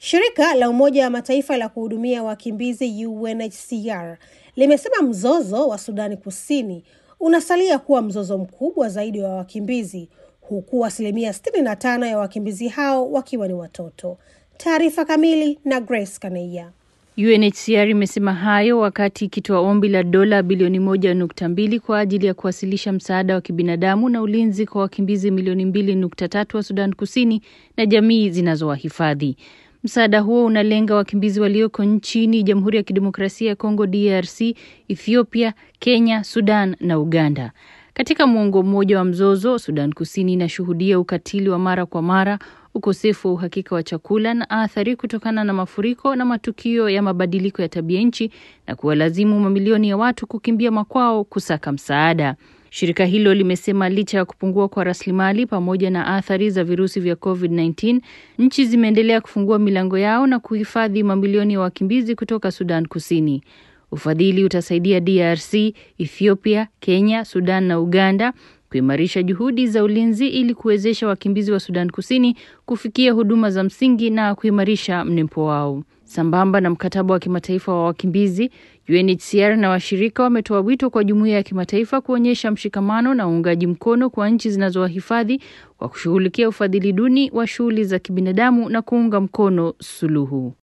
Shirika la Umoja wa Mataifa la kuhudumia wakimbizi UNHCR limesema mzozo wa Sudani Kusini unasalia kuwa mzozo mkubwa zaidi wa wakimbizi, huku 65% ya wakimbizi hao wakiwa ni watoto. Taarifa kamili na Grace Kaneya. UNHCR imesema hayo wakati ikitoa ombi la dola bilioni 1.2 kwa ajili ya kuwasilisha msaada wa kibinadamu na ulinzi kwa wakimbizi milioni 2.3 wa Sudan Kusini na jamii zinazowahifadhi. Msaada huo unalenga wakimbizi walioko nchini Jamhuri ya Kidemokrasia ya Kongo DRC, Ethiopia, Kenya, Sudan na Uganda. Katika muongo mmoja wa mzozo, Sudan Kusini inashuhudia ukatili wa mara kwa mara, ukosefu wa uhakika wa chakula na athari kutokana na mafuriko na matukio ya mabadiliko ya tabia nchi na kuwalazimu mamilioni ya watu kukimbia makwao kusaka msaada. Shirika hilo limesema licha ya kupungua kwa rasilimali pamoja na athari za virusi vya COVID-19, nchi zimeendelea kufungua milango yao na kuhifadhi mamilioni ya wakimbizi kutoka Sudan Kusini. Ufadhili utasaidia DRC, Ethiopia, Kenya, Sudan na Uganda kuimarisha juhudi za ulinzi ili kuwezesha wakimbizi wa Sudan Kusini kufikia huduma za msingi na kuimarisha mnempo wao. Sambamba na mkataba wa kimataifa wa wakimbizi, UNHCR na washirika wametoa wito kwa jumuiya ya kimataifa kuonyesha mshikamano na uungaji mkono kwa nchi zinazowahifadhi kwa kushughulikia ufadhili duni wa shughuli za kibinadamu na kuunga mkono suluhu.